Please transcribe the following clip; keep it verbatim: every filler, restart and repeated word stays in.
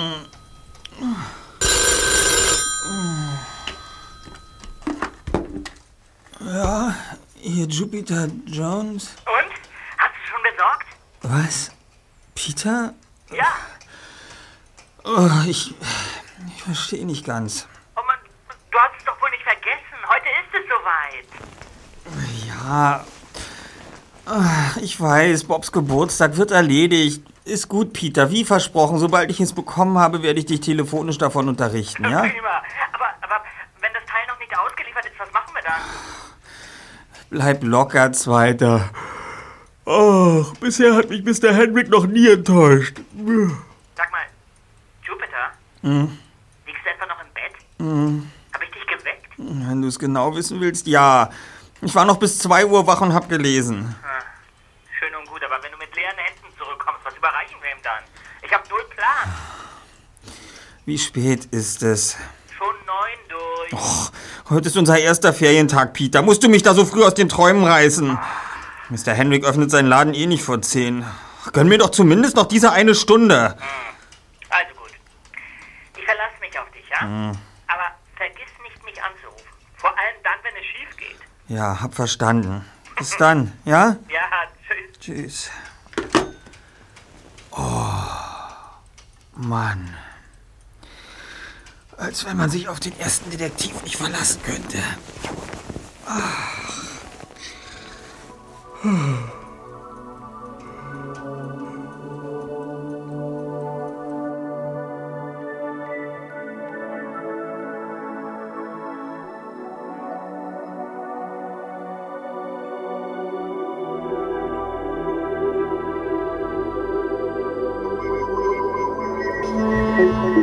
Ja, hier Jupiter Jones. Und? Hast du schon besorgt? Was? Peter? Ja. Oh, ich, ich verstehe nicht ganz. Oh Mann, du hast es doch wohl nicht vergessen. Heute ist es soweit. Ja, ah, ich weiß, Bobs Geburtstag wird erledigt. Ist gut, Peter, wie versprochen. Sobald ich es bekommen habe, werde ich dich telefonisch davon unterrichten, ja? Prima. Aber, aber wenn das Teil noch nicht ausgeliefert ist, was machen wir dann? Bleib locker, Zweiter. Ach, bisher hat mich Mister Henrik noch nie enttäuscht. Sag mal, Jupiter? Hm? Liegst du etwa noch im Bett? Hm. Hab ich dich geweckt? Wenn du es genau wissen willst, ja. Ich war noch bis zwei Uhr wach und hab gelesen. Ah, schön und gut, aber wenn du mit leeren Händen zurückkommst, was überreichen wir ihm dann? Ich hab null Plan. Wie spät ist es? Schon neun durch. Och, heute ist unser erster Ferientag, Peter. Musst du mich da so früh aus den Träumen reißen? Mister Henrik öffnet seinen Laden eh nicht vor zehn. Gönn mir doch zumindest noch diese eine Stunde. Also gut. Ich verlasse mich auf dich, ja? Hm. Aber vergiss nicht, mich anzurufen. Vor allem dann, wenn es schief geht. Ja, hab verstanden. Bis dann, ja? Ja, tschüss. Tschüss. Oh, Mann. Als wenn man sich auf den ersten Detektiv nicht verlassen könnte. Ach. Thank you.